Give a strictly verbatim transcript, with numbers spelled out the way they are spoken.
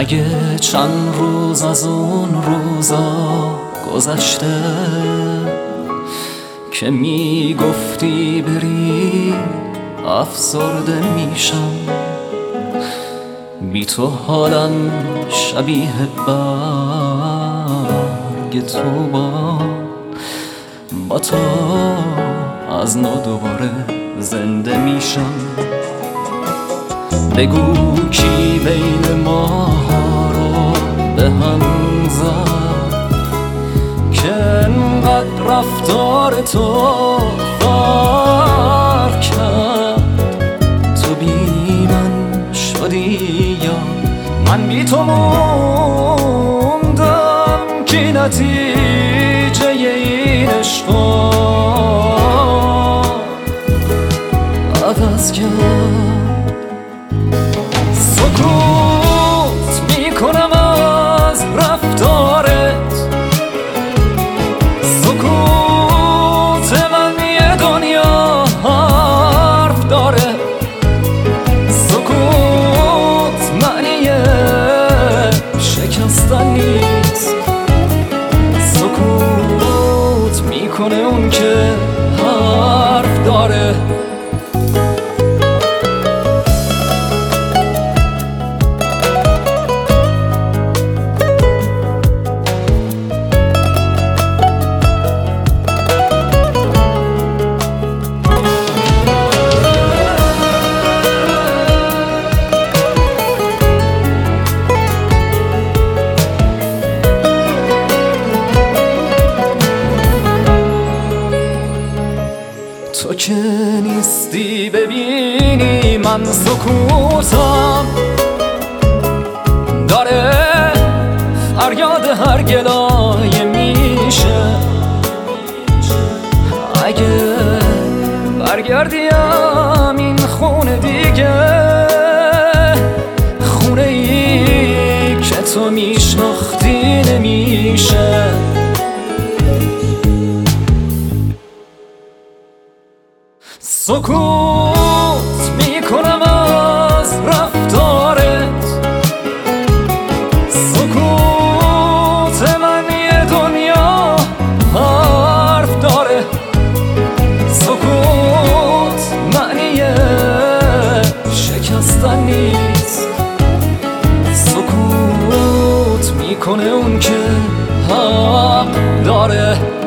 اگه چند روز از اون روزا گذشته که میگفتی بری افسرده میشم، بی تو حالم شبیه برگ تو با با تو از نو دوباره زنده میشم. بگو کی بین ما رو به هم زد که انقدر رفتار تو فرق کرد. تو بی من شدی یا من بی تو موندم، کی نتیجه این عشقا عوض کرد. سکوت میکنم از رفتارت، سکوت من یه دنیا حرف داره، سکوت معنی شکستن نیست، سکوت میکنه اون که حرف داره. تو که نیستی ببینی من سکوتم داره فریاد هر گلایه میشه. اگه برگردیم این خونه دیگه، خونه ای که تو میشناختی نمیشه. سکوت میکنم از رفتارت، سکوت من یه دنیا حرف داره، سکوت معنی شکستن نیست، سکوت میکنه اون که حق داره.